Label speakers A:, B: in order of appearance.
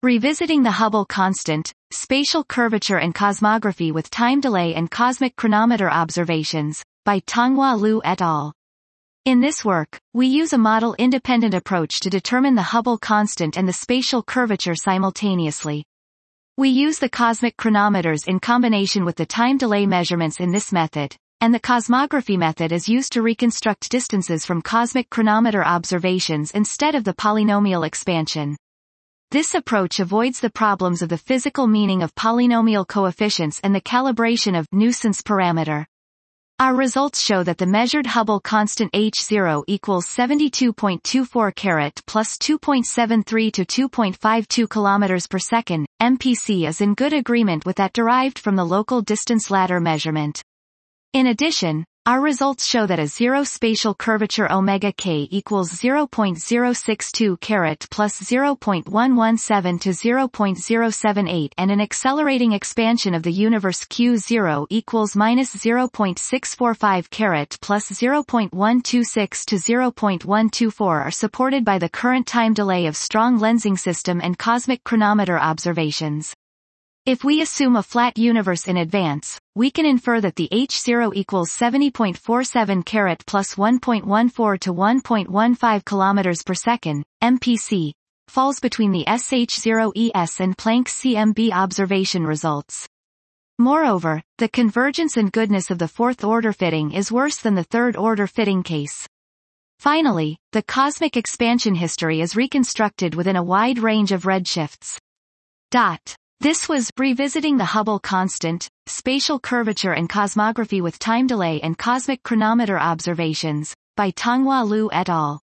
A: Revisiting the Hubble Constant, Spatial Curvature and Cosmography with Time Delay and Cosmic Chronometer Observations, by Tonghua Liu et al. In this work, we use a model-independent approach to determine the Hubble constant and the spatial curvature simultaneously. We use the cosmic chronometers in combination with the time delay measurements in this method, and the cosmography method is used to reconstruct distances from cosmic chronometer observations instead of the polynomial expansion. This approach avoids the problems of the physical meaning of polynomial coefficients and the calibration of nuisance parameter. Our results show that the measured Hubble constant H0 equals 72.24 carat plus 2.73 to 2.52 kilometers per second, MPC is in good agreement with that derived from the local distance ladder measurement. In addition, our results show that a zero spatial curvature omega k equals 0.062 carat plus 0.117 to 0.078 and an accelerating expansion of the universe Q0 equals minus 0.645 carat plus 0.126 to 0.124 are supported by the current time delay of strong lensing system and cosmic chronometer observations. If we assume a flat universe in advance, we can infer that the H0 equals 70.47 carat plus 1.14 to 1.15 kilometers per second, MPC, falls between the SH0 and Planck CMB observation results. Moreover, the convergence and goodness of the fourth-order fitting is worse than the third-order fitting case. Finally, the cosmic expansion history is reconstructed within a wide range of redshifts. This was Revisiting the Hubble Constant, Spatial Curvature and Cosmography with Time Delay and Cosmic Chronometer Observations, by Tonghua Liu et al.